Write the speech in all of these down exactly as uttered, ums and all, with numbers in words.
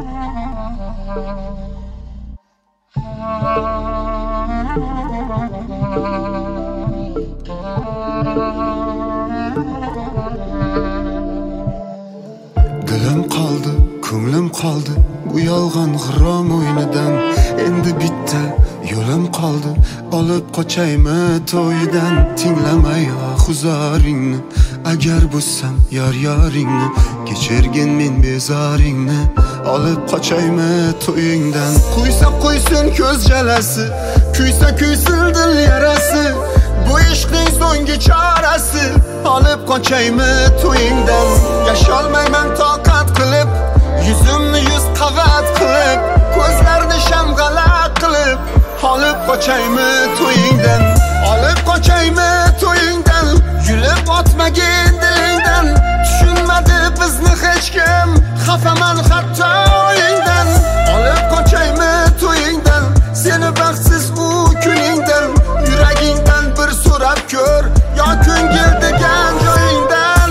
Dilim qoldi, ko'nglim qoldi bu yolg'on g'irrom o'yinidan. Endi bitta yo'lim qoldi, olib qochaymi to'yidan. Tinglamay huzoringni, agar bo'lsam yor yoringni, kechirgin men bezoringni, olib qochaymi to'yingdan. Qo'ysa qo'ysin ko'z jalasi, kuysa kuysin dil yarasi, bu ishqning so'nggi chorasi, olib qochaymi to'yingdan. Yasholmayman toqat qilib, yuzimni yuz qavat qilib, ko'zlarni shamg'alaq qilib, olib qochaymi to'yingdan. Olib qochaymi to'yingdan, yulib otmagin dilingdan. Tushunmadi bizni hech kim, xafaman hatto o'yingdan. Olib qochaymi to'yingdan, seni baxtsiz u kuningdan. Yuragingdan bir so'rab ko'r, yo ko'ngil degan joyingdan.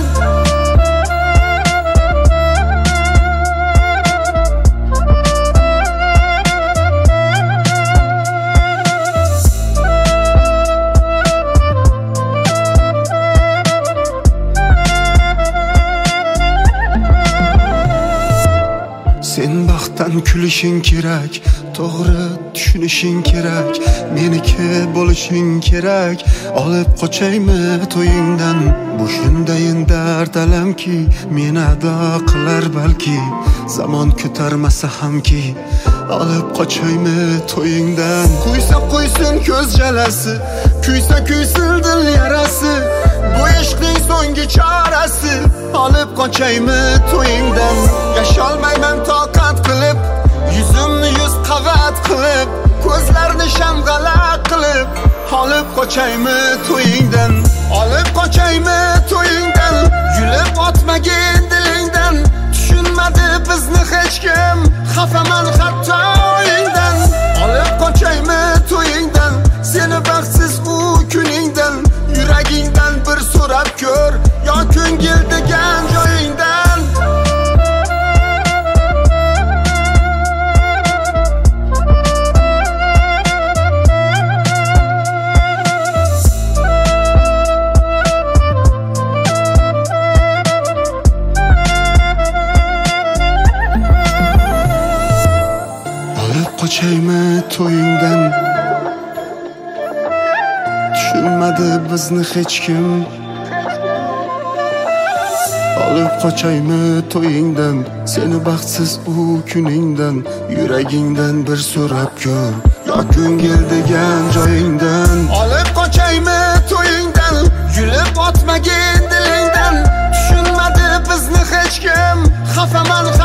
Sen baxtdan kulishing kerak, to'g'ri tushunishing kerak, meniki bo'lishing kerak. Olib qochaymi to'yingdan. Bu shundayin dard alamki, meni ado qilar balki, zamon ko'tarmasa hamki. Olib qochaymi to'yingdan. Qo'ysa qo'ysin ko'z jalasi, kuysa kuysin dil yarasi, bu ishqning so'nggi chorasi, olib qochaymi to'yingdan. Yasholmayman toqat qilib, yuzimni yuz qavat qilib, ko'zlarni shamg'alaq qilib, olib qochaymi to'yingdan. Olib qochaymi to'yingdan, yulib otmagin dilingdan. Tushunmadi bizni hech kim, xafaman hatto o'yingdan. Olib qochaymi to'yingdan, seni baxtsiz u kuningdan. Yuragingdan bir so'rab ko'r, yo ko'ngil degan joyingdan. Qochaymi to'yingdan. Tushunmadi bizni hech kim, olib qochaymi to'yingdan. Seni baxtsiz u kuningdan. Yuragingdan bir so'rab ko'r, yo ko'ngil degan joyingdan. Olib qochaymi to'yingdan, yulib otmagin dilingdan. Tushunmadi bizni hech kim, xafaman